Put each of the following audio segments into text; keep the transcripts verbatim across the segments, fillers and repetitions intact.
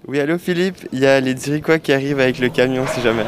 Oui, allô Philippe, il y a les Diricois qui arrivent avec le camion si jamais.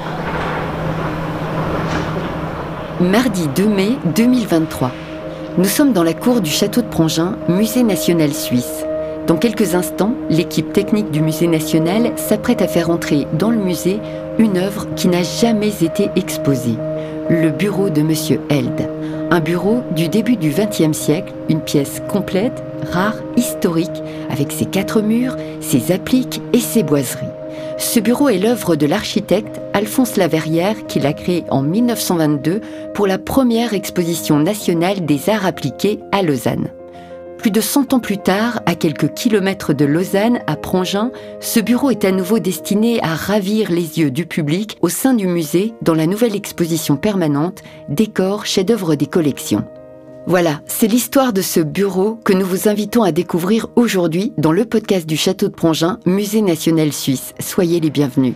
Mardi deux mai deux mille vingt-trois. Nous sommes dans la cour du château de Prangin, musée national suisse. Dans quelques instants, l'équipe technique du musée national s'apprête à faire entrer dans le musée une œuvre qui n'a jamais été exposée. Le bureau de Monsieur Held. Un bureau du début du vingtième siècle, une pièce complète, rare, historique, avec ses quatre murs, ses appliques et ses boiseries. Ce bureau est l'œuvre de l'architecte Alphonse Laverrière qui l'a créé en mille neuf cent vingt-deux pour la première exposition nationale des arts appliqués à Lausanne. Plus de cent ans plus tard, à quelques kilomètres de Lausanne, à Prangin, ce bureau est à nouveau destiné à ravir les yeux du public au sein du musée dans la nouvelle exposition permanente Décors, chefs-d'œuvre des collections. Voilà, c'est l'histoire de ce bureau que nous vous invitons à découvrir aujourd'hui dans le podcast du Château de Prangin, Musée national suisse. Soyez les bienvenus.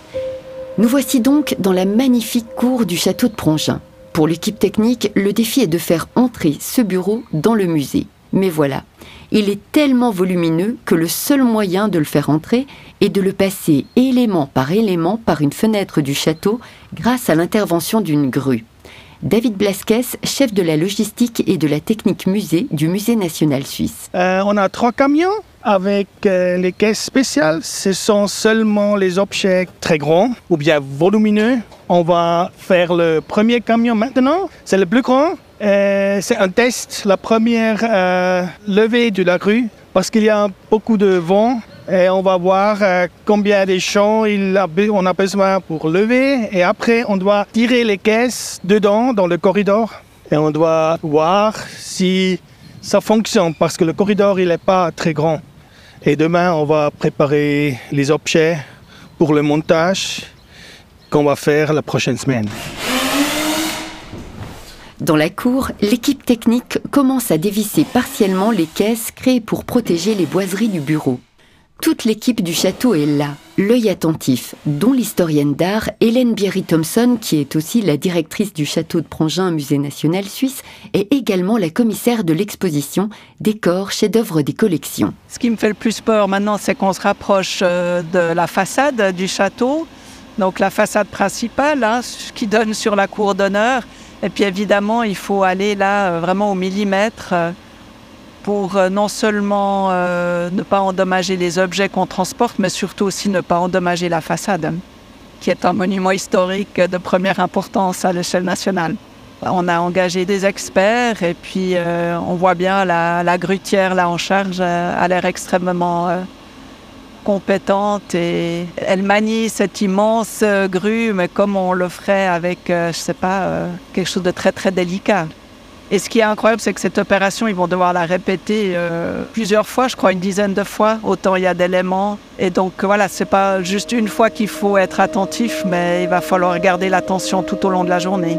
Nous voici donc dans la magnifique cour du Château de Prangin. Pour l'équipe technique, le défi est de faire entrer ce bureau dans le musée. Mais voilà, il est tellement volumineux que le seul moyen de le faire entrer est de le passer élément par élément par une fenêtre du château grâce à l'intervention d'une grue. David Blasquez, chef de la logistique et de la technique musée du Musée national suisse. Euh, on a trois camions avec euh, les caisses spéciales. Ce sont seulement les objets très grands ou bien volumineux. On va faire le premier camion maintenant. C'est le plus grand. Euh, c'est un test, la première euh, levée de la grue, parce qu'il y a beaucoup de vent. Et on va voir euh, combien de champs il a, on a besoin pour lever. Et après, on doit tirer les caisses dedans, dans le corridor. Et on doit voir si ça fonctionne, parce que le corridor, il n'est pas très grand. Et demain, on va préparer les objets pour le montage qu'on va faire la prochaine semaine. Dans la cour, l'équipe technique commence à dévisser partiellement les caisses créées pour protéger les boiseries du bureau. Toute l'équipe du château est là, l'œil attentif, dont l'historienne d'art Hélène Bierry-Thompson, qui est aussi la directrice du château de Prangin, Musée national suisse, et également la commissaire de l'exposition Décors, chefs-d'œuvre des collections. Ce qui me fait le plus peur maintenant, c'est qu'on se rapproche de la façade du château, donc la façade principale, hein, qui donne sur la cour d'honneur. Et puis évidemment, il faut aller là vraiment au millimètre pour non seulement euh, ne pas endommager les objets qu'on transporte, mais surtout aussi ne pas endommager la façade, qui est un monument historique de première importance à l'échelle nationale. On a engagé des experts et puis euh, on voit bien la, la grutière là en charge euh, a l'air extrêmement euh, compétente et elle manie cette immense grue, mais comme on le ferait avec, euh, je sais pas, euh, quelque chose de très très délicat. Et ce qui est incroyable, c'est que cette opération, ils vont devoir la répéter euh, plusieurs fois, je crois une dizaine de fois, autant il y a d'éléments. Et donc voilà, c'est pas juste une fois qu'il faut être attentif, mais il va falloir garder l'attention tout au long de la journée.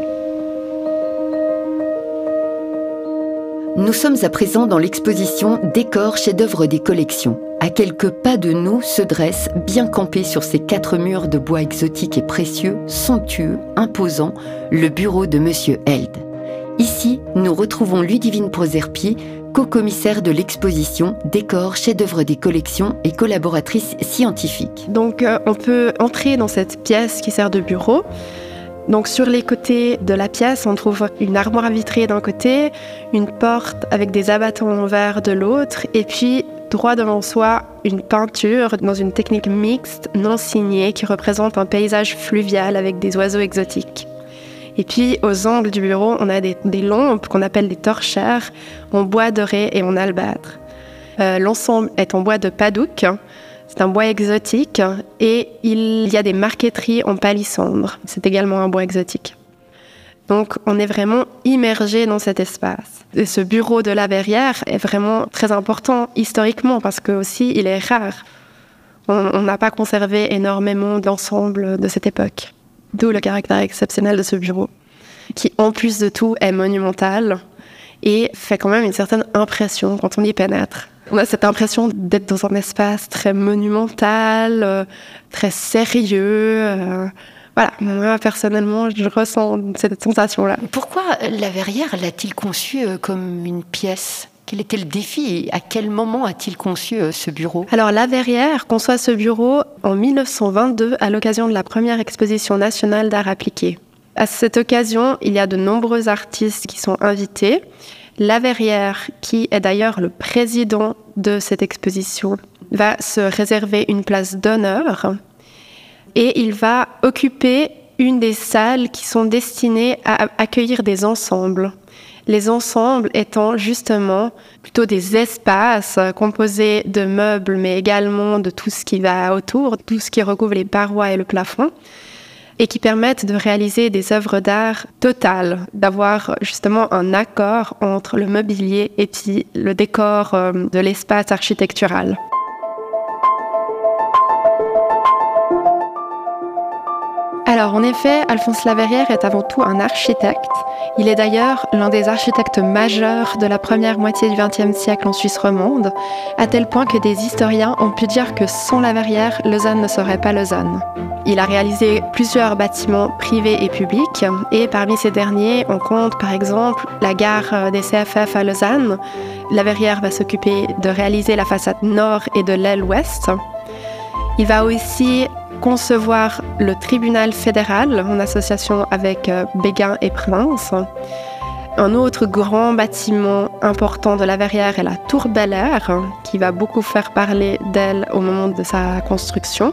Nous sommes à présent dans l'exposition Décors, chefs-d'œuvre des collections. À quelques pas de nous se dresse, bien campé sur ces quatre murs de bois exotiques et précieux, somptueux, imposant, le bureau de Monsieur Held. Ici, nous retrouvons Ludivine Proserpied, co-commissaire de l'exposition Décors, chefs-d'œuvre des collections et collaboratrice scientifique. Donc, euh, on peut entrer dans cette pièce qui sert de bureau. Donc sur les côtés de la pièce, on trouve une armoire à vitrée d'un côté, une porte avec des abattants en verre de l'autre, et puis droit devant soi, une peinture dans une technique mixte non signée qui représente un paysage fluvial avec des oiseaux exotiques. Et puis aux angles du bureau, on a des, des lampes qu'on appelle des torchères en bois doré et en albâtre. Euh, l'ensemble est en bois de padouk. C'est un bois exotique et il y a des marqueteries en palissandre. C'est également un bois exotique. Donc, on est vraiment immergé dans cet espace. Et ce bureau de Laverrière est vraiment très important historiquement parce que aussi il est rare. On n'a pas conservé énormément d'ensemble de cette époque. D'où le caractère exceptionnel de ce bureau, qui en plus de tout est monumental et fait quand même une certaine impression quand on y pénètre. On a cette impression d'être dans un espace très monumental, euh, très sérieux. Euh, voilà, moi personnellement, je ressens cette sensation-là. Pourquoi Laverrière l'a-t-il conçu euh, comme une pièce ? Quel était le défi et à quel moment a-t-il conçu euh, ce bureau? Alors, Laverrière conçoit ce bureau en mille neuf cent vingt-deux à l'occasion de la première exposition nationale d'art appliqué. À cette occasion, il y a de nombreux artistes qui sont invités. Laverrière, qui est d'ailleurs le président de cette exposition, va se réserver une place d'honneur et il va occuper une des salles qui sont destinées à accueillir des ensembles. Les ensembles étant justement plutôt des espaces composés de meubles, mais également de tout ce qui va autour, tout ce qui recouvre les parois et le plafond, et qui permettent de réaliser des œuvres d'art totales, d'avoir justement un accord entre le mobilier et puis le décor de l'espace architectural. Alors, en effet, Alphonse Laverrière est avant tout un architecte. Il est d'ailleurs l'un des architectes majeurs de la première moitié du vingtième siècle en Suisse romande, à tel point que des historiens ont pu dire que sans Laverrière, Lausanne ne serait pas Lausanne. Il a réalisé plusieurs bâtiments privés et publics, et parmi ces derniers, on compte par exemple la gare des C F F à Lausanne. Laverrière va s'occuper de réaliser la façade nord et de l'aile ouest. Il va aussi concevoir le tribunal fédéral en association avec Béguin et Prince. Un autre grand bâtiment important de Laverrière est la Tour Bel-Air, qui va beaucoup faire parler d'elle au moment de sa construction.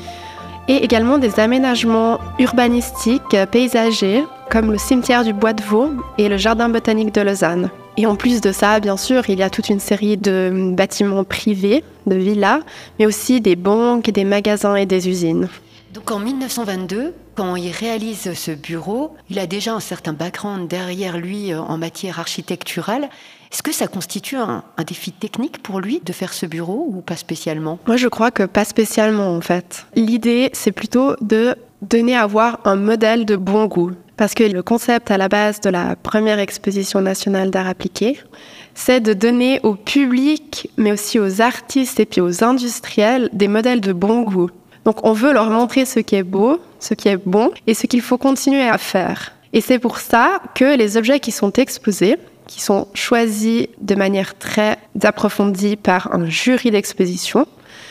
Et également des aménagements urbanistiques, paysagers, comme le cimetière du Bois de Vaux et le jardin botanique de Lausanne. Et en plus de ça, bien sûr, il y a toute une série de bâtiments privés, de villas, mais aussi des banques, des magasins et des usines. Donc en mille neuf cent vingt-deux, quand il réalise ce bureau, il a déjà un certain background derrière lui en matière architecturale. Est-ce que ça constitue un, un défi technique pour lui de faire ce bureau ou pas spécialement? Moi, je crois que pas spécialement, en fait. L'idée, c'est plutôt de donner à voir un modèle de bon goût. Parce que le concept à la base de la première exposition nationale d'art appliqué, c'est de donner au public, mais aussi aux artistes et puis aux industriels, des modèles de bon goût. Donc on veut leur montrer ce qui est beau, ce qui est bon, et ce qu'il faut continuer à faire. Et c'est pour ça que les objets qui sont exposés, qui sont choisis de manière très approfondie par un jury d'exposition,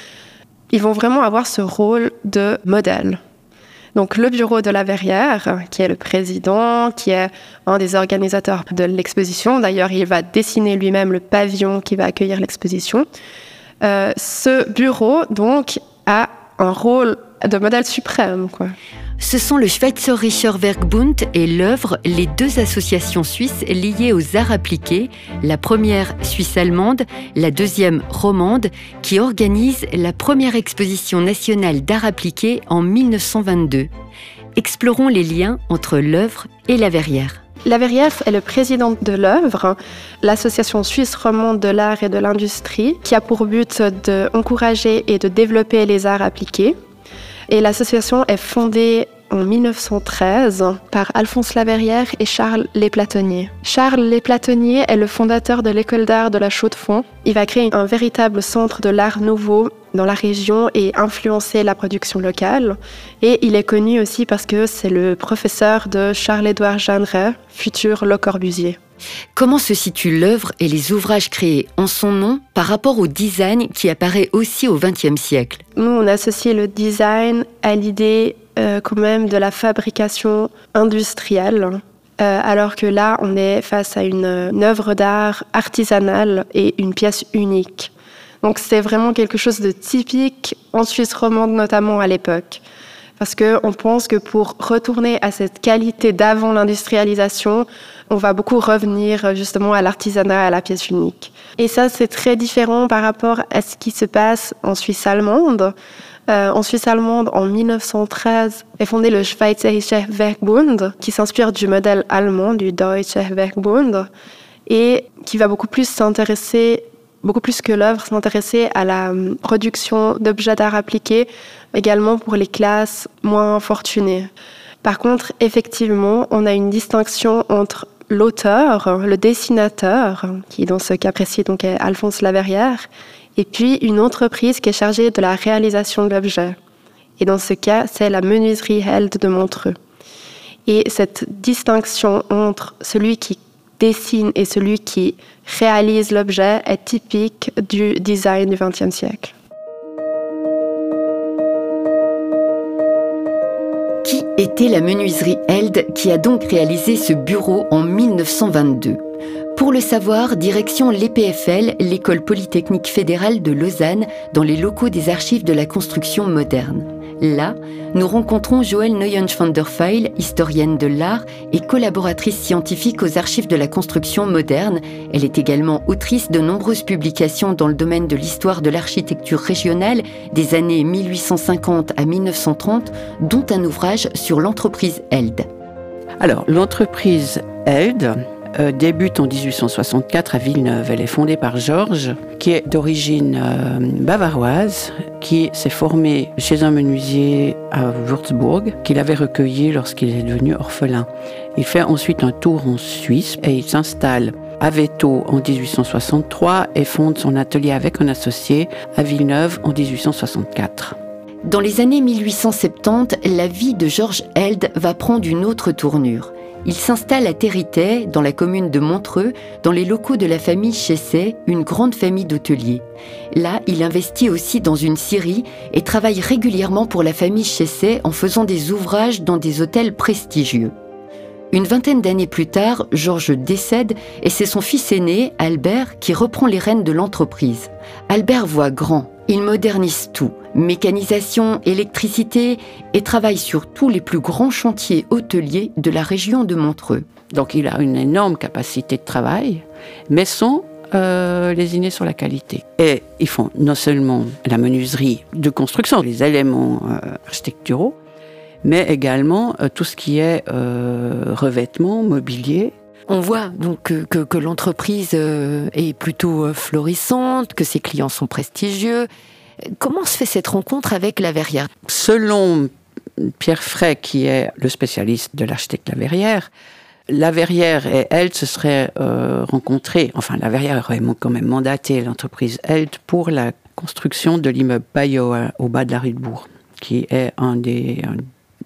ils vont vraiment avoir ce rôle de modèle. Donc le bureau de Laverrière, qui est le président, qui est un des organisateurs de l'exposition, d'ailleurs il va dessiner lui-même le pavillon qui va accueillir l'exposition, euh, ce bureau donc a un rôle de modèle suprême, quoi. Ce sont le Schweizerischer Werkbund et l'œuvre, les deux associations suisses liées aux arts appliqués, la première suisse-allemande, la deuxième romande, qui organisent la première exposition nationale d'art appliqué en mille neuf cent vingt-deux. Explorons les liens entre l'œuvre et Laverrière. Laverrière est le président de l'œuvre, l'association suisse romande de l'art et de l'industrie, qui a pour but d'encourager et de développer les arts appliqués. Et l'association est fondée en mille neuf cent treize par Alphonse Laverrière et Charles Lesplatonnier. Charles Lesplatonnier est le fondateur de l'école d'art de la Chaux-de-Fonds. Il va créer un véritable centre de l'art nouveau dans la région et influencer la production locale. Et il est connu aussi parce que c'est le professeur de Charles-Édouard Jeanneret, futur Le Corbusier. Comment se situe l'œuvre et les ouvrages créés en son nom par rapport au design qui apparaît aussi au vingtième siècle? Nous, on associe le design à l'idée euh, quand même de la fabrication industrielle, euh, alors que là, on est face à une, une œuvre d'art artisanale et une pièce unique. Donc c'est vraiment quelque chose de typique en Suisse romande, notamment à l'époque. Parce qu'on pense que pour retourner à cette qualité d'avant l'industrialisation, on va beaucoup revenir justement à l'artisanat, à la pièce unique. Et ça, c'est très différent par rapport à ce qui se passe en Suisse allemande. Euh, en Suisse allemande, en mille neuf cent treize, est fondé le Schweizerischer Werkbund, qui s'inspire du modèle allemand, du Deutscher Werkbund, et qui va beaucoup plus s'intéresser, beaucoup plus que l'œuvre, s'intéresser à la production d'objets d'art appliqués, également pour les classes moins fortunées. Par contre, effectivement, on a une distinction entre l'auteur, le dessinateur, qui dans ce cas précis donc est Alphonse Laverrière, et puis une entreprise qui est chargée de la réalisation de l'objet. Et dans ce cas, c'est la menuiserie Held de Montreux. Et cette distinction entre celui qui dessine et celui qui réalise l'objet est typique du design du vingtième siècle. Qui était la menuiserie Held qui a donc réalisé ce bureau en mille neuf cent vingt-deux ? Pour le savoir, direction l'E P F L, l'École Polytechnique Fédérale de Lausanne, dans les locaux des archives de la construction moderne. Là, nous rencontrons Joëlle Neuensch-van der Pfeil, historienne de l'art et collaboratrice scientifique aux archives de la construction moderne. Elle est également autrice de nombreuses publications dans le domaine de l'histoire de l'architecture régionale des années mille huit cent cinquante à mille neuf cent trente, dont un ouvrage sur l'entreprise Held. Alors, l'entreprise Held euh, débute en dix-huit cent soixante-quatre à Villeneuve. Elle est fondée par Georges, qui est d'origine euh, bavaroise, qui s'est formé chez un menuisier à Würzburg, qu'il avait recueilli lorsqu'il est devenu orphelin. Il fait ensuite un tour en Suisse et il s'installe à Véto en dix-huit cent soixante-trois et fonde son atelier avec un associé à Villeneuve en dix-huit cent soixante-quatre. Dans les années mille huit cent soixante-dix, la vie de Georges Held va prendre une autre tournure. Il s'installe à Territet, dans la commune de Montreux, dans les locaux de la famille Chesset, une grande famille d'hôteliers. Là, il investit aussi dans une scierie et travaille régulièrement pour la famille Chesset en faisant des ouvrages dans des hôtels prestigieux. Une vingtaine d'années plus tard, Georges décède et c'est son fils aîné, Albert, qui reprend les rênes de l'entreprise. Albert voit grand, il modernise tout, mécanisation, électricité, et travaille sur tous les plus grands chantiers hôteliers de la région de Montreux. Donc il a une énorme capacité de travail, mais sans euh, lésiner sur la qualité. Et ils font non seulement la menuiserie de construction, les éléments euh, architecturaux, mais également euh, tout ce qui est euh, revêtement, mobilier. On voit donc que, que, que l'entreprise euh, est plutôt euh, florissante, que ses clients sont prestigieux. Comment se fait cette rencontre avec Laverrière ? Selon Pierre Frey, qui est le spécialiste de l'architecte Laverrière, Laverrière et Held se seraient euh, rencontrés. Enfin, Laverrière aurait quand même mandaté l'entreprise Held pour la construction de l'immeuble Payot au bas de la rue de Bourg, qui est un des... Un,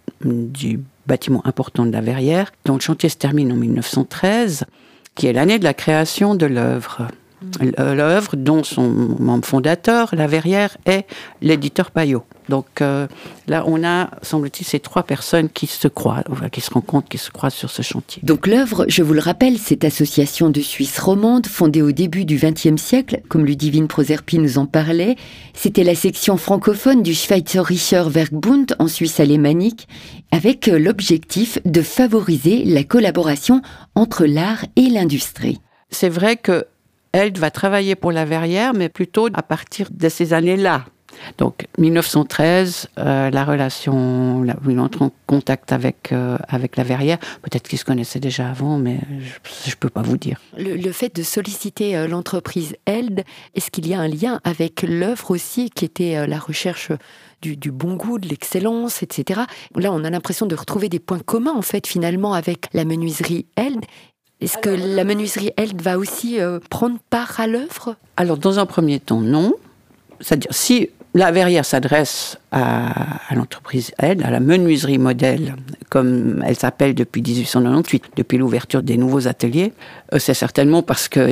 du bâtiment important de Laverrière, dont le chantier se termine en mille neuf cent treize, qui est l'année de la création de l'œuvre. Mmh. L'œuvre dont son membre fondateur, Laverrière, est l'éditeur Payot. Donc euh, là, on a, semble-t-il, ces trois personnes qui se croisent, enfin, qui se rencontrent, qui se croisent sur ce chantier. Donc l'œuvre, je vous le rappelle, cette association de Suisse romande, fondée au début du vingtième siècle, comme Ludivine Proserpi nous en parlait, c'était la section francophone du Schweizerischer Werkbund en Suisse alémanique, avec l'objectif de favoriser la collaboration entre l'art et l'industrie. C'est vrai que Held va travailler pour Laverrière, mais plutôt à partir de ces années-là. Donc, mille neuf cent treize, euh, la relation, là, il entre en contact avec, euh, avec Laverrière. Peut-être qu'ils se connaissaient déjà avant, mais je ne peux pas vous dire. Le, le fait de solliciter euh, l'entreprise Held, est-ce qu'il y a un lien avec l'œuvre aussi, qui était euh, la recherche du, du bon goût, de l'excellence, et cetera. Là, on a l'impression de retrouver des points communs, en fait, finalement, avec la menuiserie Held. Est-ce que Alors, la menuiserie Held va aussi euh, prendre part à l'œuvre ? Alors, dans un premier temps, non. C'est-à-dire, si Laverrière s'adresse à, à l'entreprise Held, à la menuiserie modèle, comme elle s'appelle depuis dix-huit cent quatre-vingt-dix-huit, depuis l'ouverture des nouveaux ateliers, c'est certainement parce qu'il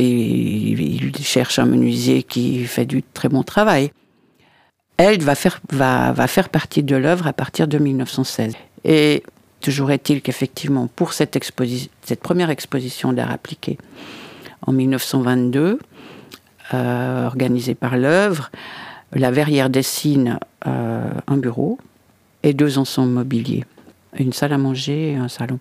il cherche un menuisier qui fait du très bon travail. Held va faire, va, va faire partie de l'œuvre à partir de mille neuf cent seize. Et toujours est-il qu'effectivement, pour cette, exposi- cette première exposition d'art appliqué, en mille neuf cent vingt-deux, euh, organisée par l'œuvre, Laverrière dessine euh, un bureau et deux ensembles mobiliers, une salle à manger et un salon.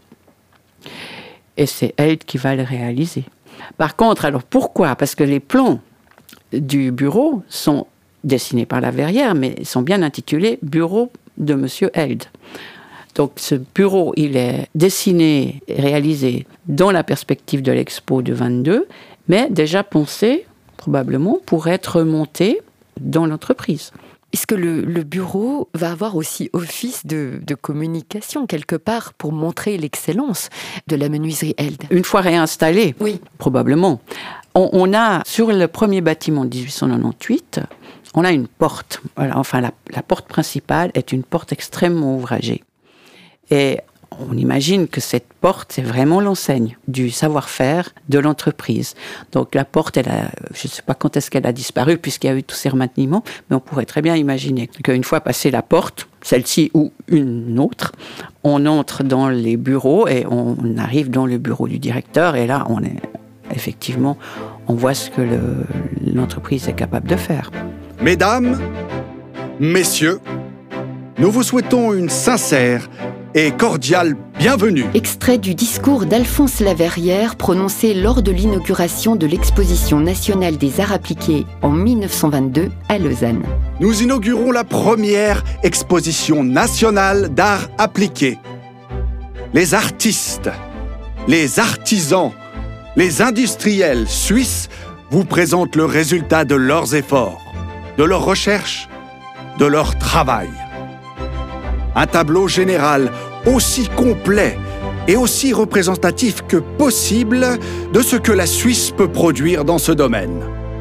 Et c'est Held qui va le réaliser. Par contre, alors pourquoi ? Parce que les plans du bureau sont dessinés par Laverrière, mais sont bien intitulés « Bureau de Monsieur Held ». Donc ce bureau, il est dessiné et réalisé dans la perspective de l'expo de vingt-deux, mais déjà pensé, probablement, pour être monté dans l'entreprise. Est-ce que le, le bureau va avoir aussi office de, de communication, quelque part, pour montrer l'excellence de la menuiserie Held ? Une fois réinstallé, oui. Probablement. On, on a, sur le premier bâtiment de dix-huit cent quatre-vingt-dix-huit, on a une porte. Voilà, enfin, la, la porte principale est une porte extrêmement ouvragée. Et on imagine que cette porte, c'est vraiment l'enseigne du savoir-faire de l'entreprise. Donc la porte, elle a, je ne sais pas quand est-ce qu'elle a disparu, puisqu'il y a eu tous ces remaniements, mais on pourrait très bien imaginer qu'une fois passée la porte, celle-ci ou une autre, on entre dans les bureaux et on arrive dans le bureau du directeur, et là, on est effectivement, on voit ce que le, l'entreprise est capable de faire. Mesdames, messieurs, nous vous souhaitons une sincère et cordiale bienvenue. Extrait du discours d'Alphonse Laverrière prononcé lors de l'inauguration de l'exposition nationale des arts appliqués en mille neuf cent vingt-deux à Lausanne. Nous inaugurons la première exposition nationale d'arts appliqués. Les artistes, les artisans, les industriels suisses vous présentent le résultat de leurs efforts, de leurs recherches, de leur travail. Un tableau général aussi complet et aussi représentatif que possible de ce que la Suisse peut produire dans ce domaine.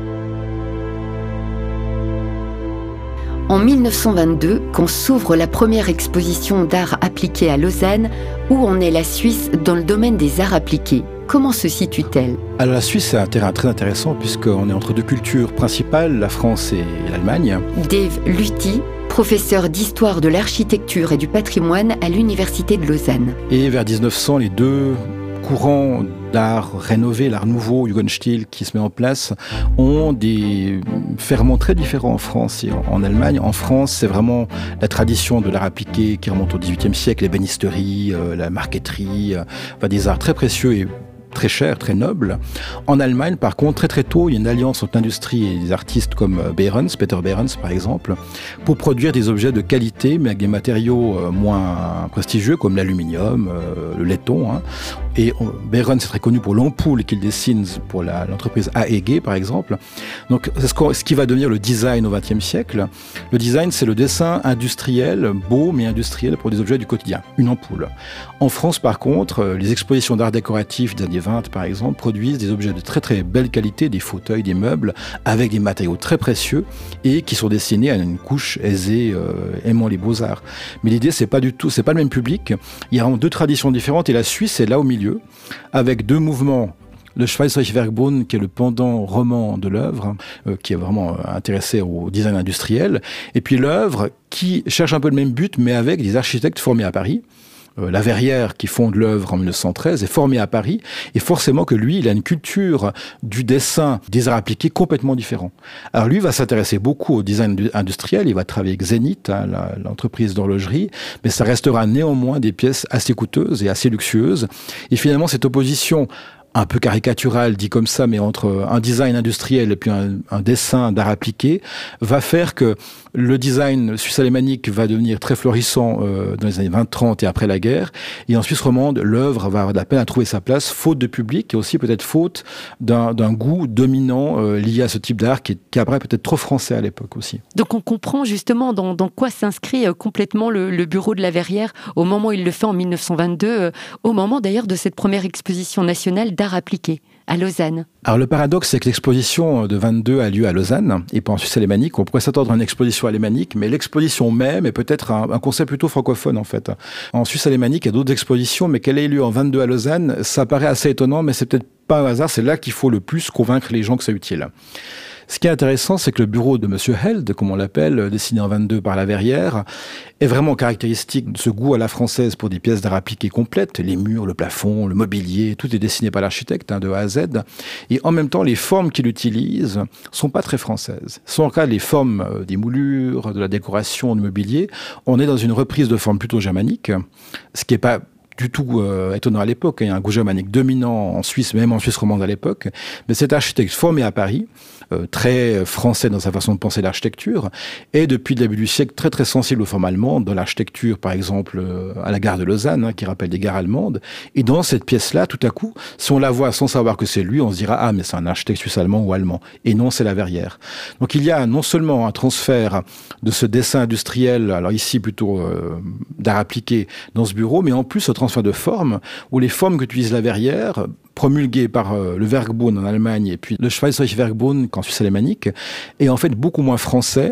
En mille neuf cent vingt-deux, quand s'ouvre la première exposition d'art appliqué à Lausanne, où en est la Suisse dans le domaine des arts appliqués? Comment se situe-t-elle? Alors la Suisse, c'est un terrain très intéressant puisqu'on est entre deux cultures principales, la France et l'Allemagne. Dave Luthi, professeur d'histoire de l'architecture et du patrimoine à l'Université de Lausanne. Et vers dix-neuf cents, les deux courants d'art rénové, l'art nouveau, Jugendstil, qui se met en place, ont des ferments très différents en France et en Allemagne. En France, c'est vraiment la tradition de l'art appliqué qui remonte au dix-huitième siècle, l'ébénisterie, euh, la marqueterie, euh, enfin, des arts très précieux et très cher, très noble. En Allemagne, par contre, très très tôt, il y a une alliance entre l'industrie et des artistes comme Behrens, Peter Behrens par exemple, pour produire des objets de qualité, mais avec des matériaux moins prestigieux comme l'aluminium, euh, le laiton. Hein. Et Behrens est très connu pour l'ampoule qu'il dessine pour la, l'entreprise A E G, par exemple. Donc, c'est ce, ce qui va devenir le design au vingtième siècle. Le design, c'est le dessin industriel, beau mais industriel pour des objets du quotidien, une ampoule. En France, par contre, les expositions d'art décoratif des années vingt, par exemple, produisent des objets de très très belle qualité, des fauteuils, des meubles, avec des matériaux très précieux et qui sont destinés à une couche aisée, euh, aimant les beaux-arts. Mais l'idée, c'est pas du tout, c'est pas le même public. Il y a vraiment deux traditions différentes et la Suisse est là au milieu, avec deux mouvements. Le Schweizerliche Werkbund, qui est le pendant roman de l'œuvre, euh, qui est vraiment intéressé au design industriel, et puis l'œuvre qui cherche un peu le même but, mais avec des architectes formés à Paris. Euh, Laverrière, qui fonde l'œuvre en mille neuf cent treize, est formé à Paris, et forcément que lui, il a une culture du dessin, des arts appliqués complètement différent. Alors lui va s'intéresser beaucoup au design industriel, il va travailler avec Zenith, hein, la, l'entreprise d'horlogerie, mais ça restera néanmoins des pièces assez coûteuses et assez luxueuses. Et finalement, cette opposition un peu caricatural, dit comme ça, mais entre un design industriel et puis un, un dessin d'art appliqué, va faire que le design suisse-alémanique va devenir très florissant euh, dans les années vingt trente et après la guerre. Et en Suisse romande, l'œuvre va avoir de la peine à trouver sa place, faute de public et aussi peut-être faute d'un, d'un goût dominant euh, lié à ce type d'art qui, qui apparaît peut-être trop français à l'époque aussi. Donc on comprend justement dans, dans quoi s'inscrit euh, complètement le, le bureau de Laverrière au moment où il le fait en mille neuf cent vingt-deux, euh, au moment d'ailleurs de cette première exposition nationale d'art appliqué à Lausanne. Alors le paradoxe, c'est que l'exposition de vingt-deux a lieu à Lausanne et pas en Suisse alémanique. On pourrait s'attendre à une exposition alémanique, mais l'exposition même est peut-être un, un concept plutôt francophone en fait. En Suisse alémanique, il y a d'autres expositions, mais qu'elle ait lieu en vingt-deux à Lausanne, ça paraît assez étonnant, mais c'est peut-être pas un hasard. C'est là qu'il faut le plus convaincre les gens que c'est utile. Ce qui est intéressant, c'est que le bureau de Monsieur Held, comme on l'appelle, dessiné en vingt-deux par Laverrière, est vraiment caractéristique de ce goût à la française pour des pièces d'art appliquées complètes. Les murs, le plafond, le mobilier, tout est dessiné par l'architecte, hein, de A à Z. Et en même temps, les formes qu'il utilise sont pas très françaises. Sont en cas les formes euh, des moulures, de la décoration, du mobilier. On est dans une reprise de formes plutôt germaniques, ce qui est pas du tout euh, étonnant à l'époque. Il y a un goût germanique dominant en Suisse, même en Suisse romande à l'époque. Mais cet architecte formé à Paris, euh, très français dans sa façon de penser l'architecture, est depuis le début du siècle très très sensible aux formes allemandes, dans l'architecture par exemple euh, à la gare de Lausanne, hein, qui rappelle des gares allemandes. Et dans cette pièce-là, tout à coup, si on la voit sans savoir que c'est lui, on se dira « Ah, mais c'est un architecte suisse-allemand ou allemand ». Et non, c'est Laverrière. Donc il y a non seulement un transfert de ce dessin industriel, alors ici plutôt euh, d'art appliqué dans ce bureau, mais en plus ce transfert de formes, où les formes qu'utilise Laverrière, promulguées par euh, le Werkbund en Allemagne et puis le Schweizerliche Werkbund en Suisse alémanique, est en fait beaucoup moins français,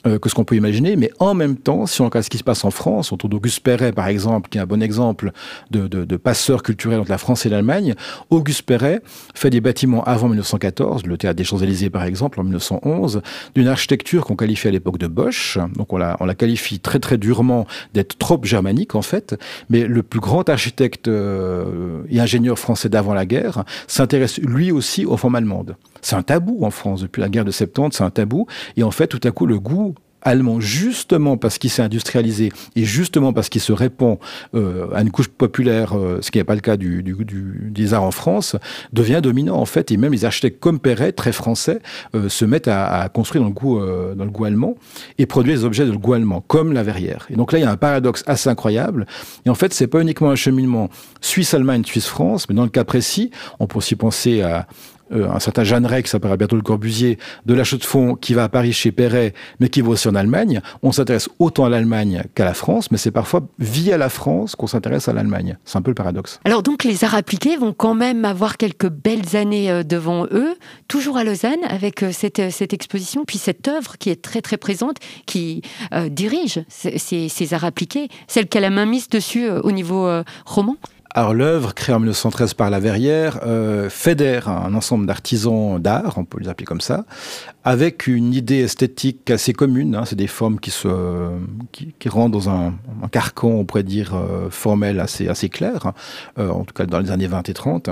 euh, que ce qu'on peut imaginer, mais en même temps, si on regarde ce qui se passe en France, autour d'Auguste Perret, par exemple, qui est un bon exemple de, de, de passeur culturel entre la France et l'Allemagne, Auguste Perret fait des bâtiments avant mille neuf cent quatorze, le théâtre des Champs-Élysées, par exemple, en mille neuf cent onze, d'une architecture qu'on qualifie à l'époque de Bosch. Donc on la, on la qualifie très très durement d'être trop germanique, en fait. Mais le plus grand architecte euh, et ingénieur français d'avant la guerre s'intéresse lui aussi aux formes allemandes. C'est un tabou en France. Depuis la guerre de septante, c'est un tabou. Et en fait, tout à coup, le goût allemand, justement parce qu'il s'est industrialisé et justement parce qu'il se répand euh, à une couche populaire, euh, ce qui n'est pas le cas du, du, du, des arts en France, devient dominant en fait. Et même les architectes comme Perret, très français, euh, se mettent à, à construire dans le goût, euh, dans le goût allemand et produire des objets de le goût allemand, comme la verrière. Et donc là, il y a un paradoxe assez incroyable. Et en fait, c'est pas uniquement un cheminement Suisse-Allemagne, Suisse-France, mais dans le cas précis, on peut aussi penser à Euh, un certain Jeanneret, qui s'appellera bientôt Le Corbusier, de la Chaux-de-Fonds, qui va à Paris chez Perret, mais qui va aussi en Allemagne. On s'intéresse autant à l'Allemagne qu'à la France, mais c'est parfois via la France qu'on s'intéresse à l'Allemagne. C'est un peu le paradoxe. Alors donc les arts appliqués vont quand même avoir quelques belles années devant eux, toujours à Lausanne, avec cette, cette exposition, puis cette œuvre qui est très très présente, qui euh, dirige ces, ces arts appliqués, celle qui a la main mise dessus euh, au niveau euh, roman. Alors l'œuvre, créée en mille neuf cent treize par La Verrière, euh, fédère un ensemble d'artisans d'art, on peut les appeler comme ça, avec une idée esthétique assez commune. Hein, c'est des formes qui se, qui, qui rentrent dans un, un carcan, on pourrait dire, euh, formel assez, assez clair, hein, euh, en tout cas dans les années vingt et trente.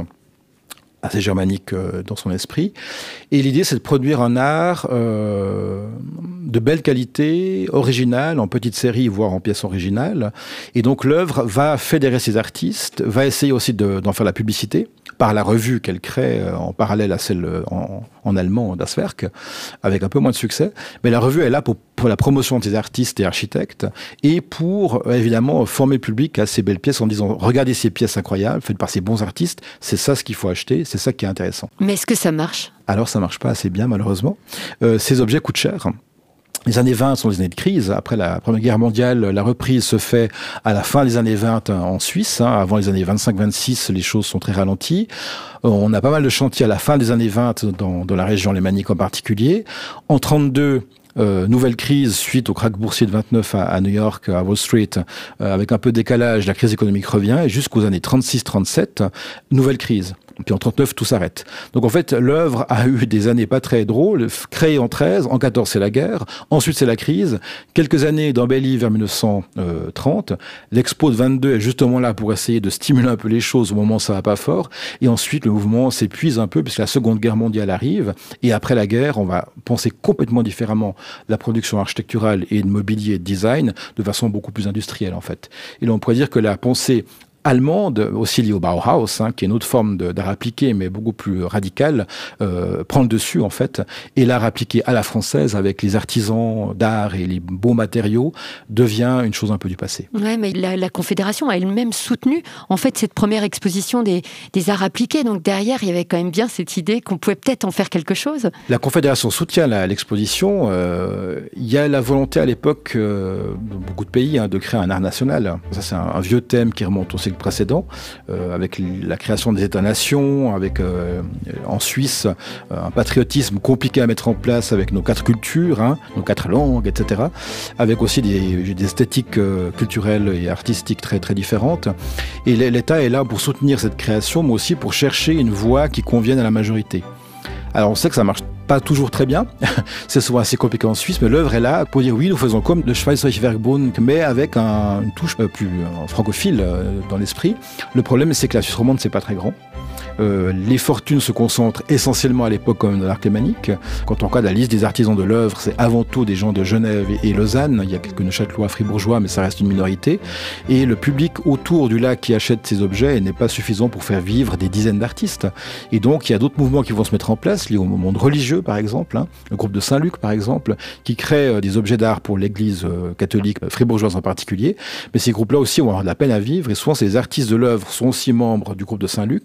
Assez germanique euh, dans son esprit. Et l'idée, c'est de produire un art euh, de belle qualité, original, en petite série, voire en pièce originale. Et donc, l'œuvre va fédérer ces artistes, va essayer aussi de, d'en faire la publicité, par la revue qu'elle crée euh, en parallèle à celle en, en allemand, Das Werk, avec un peu moins de succès. Mais la revue est là pour, pour la promotion de ces artistes et architectes, et pour, euh, évidemment, former le public à ces belles pièces en disant, regardez ces pièces incroyables, faites par ces bons artistes, c'est ça ce qu'il faut acheter, c'est ça qui est intéressant. Mais est-ce que ça marche ? Alors, ça marche pas assez bien, malheureusement. Euh, ces objets coûtent cher. Les années vingt sont des années de crise. Après la Première Guerre mondiale, la reprise se fait à la fin des années vingt en Suisse. Hein. Avant les années vingt-cinq vingt-six, les choses sont très ralenties. On a pas mal de chantiers à la fin des années vingt dans, dans la région lémanique en particulier. En trente-deux, Euh, nouvelle crise suite au krach boursier de vingt-neuf à, à New York, à Wall Street, euh, avec un peu de décalage, la crise économique revient, et jusqu'aux années trente-six trente-sept, nouvelle crise. Puis en trente-neuf, tout s'arrête. Donc en fait, l'œuvre a eu des années pas très drôles, créée en treize, en quatorze c'est la guerre, ensuite c'est la crise, quelques années d'embellie vers mille neuf cent trente, l'expo de vingt-deux est justement là pour essayer de stimuler un peu les choses au moment où ça va pas fort, et ensuite le mouvement s'épuise un peu puisque la Seconde Guerre mondiale arrive, et après la guerre, on va penser complètement différemment la production architecturale et de mobilier et de design de façon beaucoup plus industrielle en fait. Et là on pourrait dire que la pensée allemande, aussi liée au Bauhaus, hein, qui est une autre forme de, d'art appliqué, mais beaucoup plus radicale, euh, prend le dessus, en fait. Et l'art appliqué à la française, avec les artisans d'art et les beaux matériaux, devient une chose un peu du passé. Ouais, mais la, la Confédération a elle-même soutenu, en fait, cette première exposition des, des arts appliqués. Donc derrière, il y avait quand même bien cette idée qu'on pouvait peut-être en faire quelque chose. La Confédération soutient la, l'exposition. Euh, il y a la volonté à l'époque, euh, dans beaucoup de pays, hein, de créer un art national. Ça, c'est un, un vieux thème qui remonte au siècle précédent, euh, avec la création des États-nations, avec euh, en Suisse euh, un patriotisme compliqué à mettre en place avec nos quatre cultures, hein, nos quatre langues, et cetera. Avec aussi des, des esthétiques euh, culturelles et artistiques très très différentes. Et l'État est là pour soutenir cette création, mais aussi pour chercher une voie qui convienne à la majorité. Alors on sait que ça marche pas toujours très bien, c'est souvent assez compliqué en Suisse, mais l'œuvre est là pour dire oui, nous faisons comme le Schweizerische Werkbund, mais avec un, une touche plus euh, francophile euh, dans l'esprit. Le problème, c'est que la Suisse romande, c'est pas très grand. Euh, les fortunes se concentrent essentiellement à l'époque comme dans l'arc lémanique. Quand on regarde la liste des artisans de l'œuvre, c'est avant tout des gens de Genève et, et Lausanne. Il y a quelques Neuchâtelois, fribourgeois, mais ça reste une minorité. Et le public autour du lac qui achète ces objets n'est pas suffisant pour faire vivre des dizaines d'artistes. Et donc, il y a d'autres mouvements qui vont se mettre en place, liés au monde religieux, par exemple. Hein. Le groupe de Saint-Luc, par exemple, qui crée euh, des objets d'art pour l'église euh, catholique, euh, fribourgeoise en particulier. Mais ces groupes-là aussi vont avoir de la peine à vivre. Et souvent, ces artistes de l'œuvre sont aussi membres du groupe de Saint-Luc.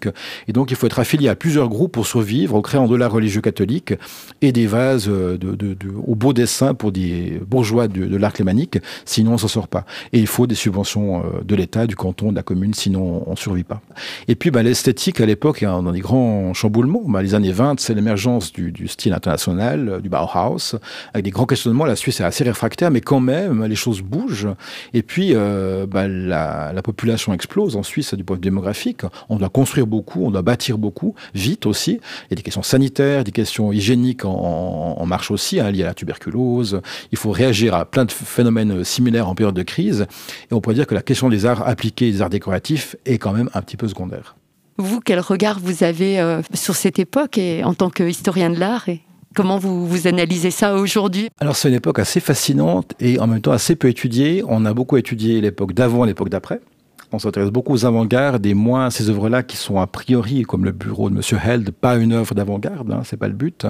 Et donc, il faut être affilié à plusieurs groupes pour survivre, en créant de l'art religieux catholique et des vases de, de, de, au beau dessin pour des bourgeois de, de l'art lémanique. Sinon, on ne s'en sort pas. Et il faut des subventions de l'État, du canton, de la commune, sinon on ne survit pas. Et puis, bah, l'esthétique, à l'époque, est dans des grands chamboulements. Bah, les années vingt, c'est l'émergence du, du style international, du Bauhaus, avec des grands questionnements. La Suisse est assez réfractaire, mais quand même, les choses bougent. Et puis, euh, bah, la, la population explose en Suisse du point de vue démographique. On doit construire beaucoup, on doit bâtir beaucoup, vite aussi. Il y a des questions sanitaires, des questions hygiéniques en, en, en marche aussi, hein, liées à la tuberculose. Il faut réagir à plein de phénomènes similaires en période de crise. Et on pourrait dire que la question des arts appliqués, des arts décoratifs, est quand même un petit peu secondaire. Vous, quel regard vous avez euh, sur cette époque et en tant qu'historien de l'art et comment vous, vous analysez ça aujourd'hui? Alors, c'est une époque assez fascinante et en même temps assez peu étudiée. On a beaucoup étudié l'époque d'avant et l'époque d'après. On s'intéresse beaucoup aux avant-gardes et moins à ces œuvres-là qui sont a priori, comme le bureau de M. Held, pas une œuvre d'avant-garde, hein, c'est pas le but.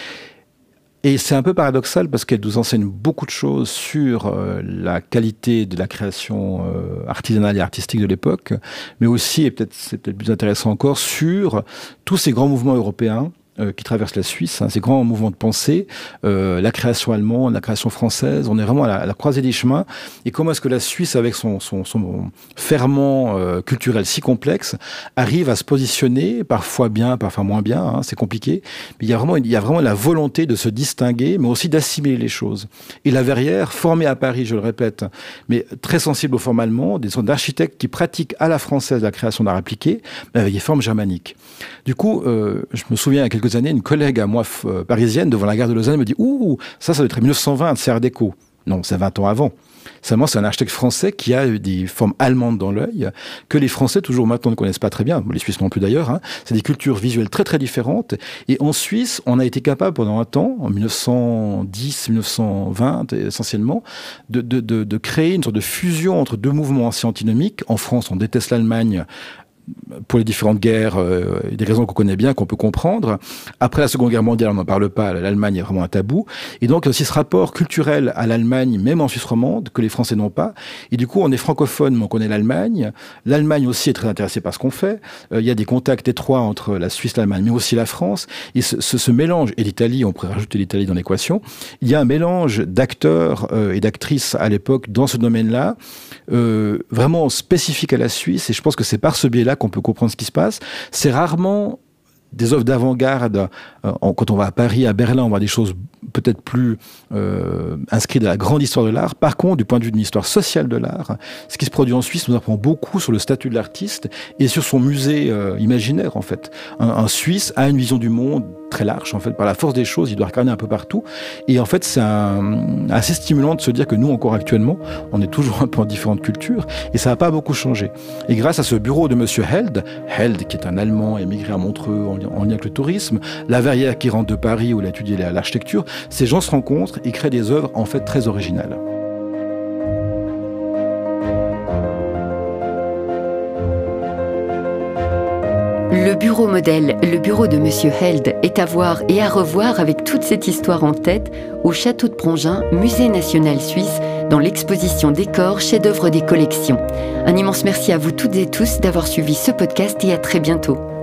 Et c'est un peu paradoxal parce qu'elle nous enseigne beaucoup de choses sur euh, la qualité de la création euh, artisanale et artistique de l'époque, mais aussi, et peut-être c'est peut-être plus intéressant encore, sur tous ces grands mouvements européens euh, qui traversent la Suisse, hein, ces grands mouvements de pensée, euh, la création allemande, la création française. On est vraiment à la, à la croisée des chemins. Et comment est-ce que la Suisse, avec son, son, son ferment euh, culturel si complexe, arrive à se positionner, parfois bien, parfois moins bien, hein, c'est compliqué, mais il y a vraiment, il y a vraiment la volonté de se distinguer, mais aussi d'assimiler les choses. Et la Verrière, formée à Paris, je le répète, mais très sensible au forme allemand, des sortes d'architectes qui pratiquent à la française la création d'art appliqué, mais avec des formes germaniques. Du coup, euh, je me souviens il y a quelques années, une collègue à moi euh, parisienne devant la gare de Lausanne me dit « Ouh, ça, ça doit être mille neuf cent vingt, c'est Art déco ». Non, c'est vingt ans avant. Seulement, c'est un architecte français qui a des formes allemandes dans l'œil, que les Français, toujours maintenant, ne connaissent pas très bien, les Suisses non plus d'ailleurs. Hein. C'est des cultures visuelles très très différentes. Et en Suisse, on a été capable pendant un temps, en mille neuf cent dix, mille neuf cent vingt essentiellement, de, de, de, de créer une sorte de fusion entre deux mouvements anciens antinomiques. En France, on déteste l'Allemagne pour les différentes guerres, euh, des raisons qu'on connaît bien, qu'on peut comprendre. Après la Seconde Guerre mondiale, on n'en parle pas, l'Allemagne est vraiment un tabou. Et donc, il y a aussi ce rapport culturel à l'Allemagne, même en Suisse romande, que les Français n'ont pas. Et du coup, on est francophone, mais on connaît l'Allemagne. L'Allemagne aussi est très intéressée par ce qu'on fait. Euh, il y a des contacts étroits entre la Suisse, l'Allemagne, mais aussi la France. Et ce, ce, ce mélange, et l'Italie, on pourrait rajouter l'Italie dans l'équation, il y a un mélange d'acteurs euh, et d'actrices à l'époque dans ce domaine-là, euh, vraiment spécifique à la Suisse. Et je pense que c'est par ce biais-là qu'on peut comprendre ce qui se passe. C'est rarement des œuvres d'avant-garde. Euh, quand on va à Paris, à Berlin, on voit des choses peut-être plus euh, inscrites à la grande histoire de l'art. Par contre, du point de vue d'une histoire sociale de l'art, ce qui se produit en Suisse nous apprend beaucoup sur le statut de l'artiste et sur son musée euh, imaginaire, en fait. Un, un Suisse a une vision du monde très large, en fait, par la force des choses, il doit regarder un peu partout. Et en fait, c'est un, assez stimulant de se dire que nous, encore actuellement, on est toujours un peu en différentes cultures et ça n'a pas beaucoup changé. Et grâce à ce bureau de M. Held, Held qui est un Allemand émigré à Montreux en, en lien avec le tourisme, la Verrière qui rentre de Paris où il a étudié l'architecture, ces gens se rencontrent et créent des œuvres en fait très originales. Le bureau modèle, le bureau de M. Held, est à voir et à revoir avec toute cette histoire en tête au Château de Prongin, Musée national suisse, dans l'exposition Décors, chefs-d'œuvre des collections. Un immense merci à vous toutes et tous d'avoir suivi ce podcast et à très bientôt.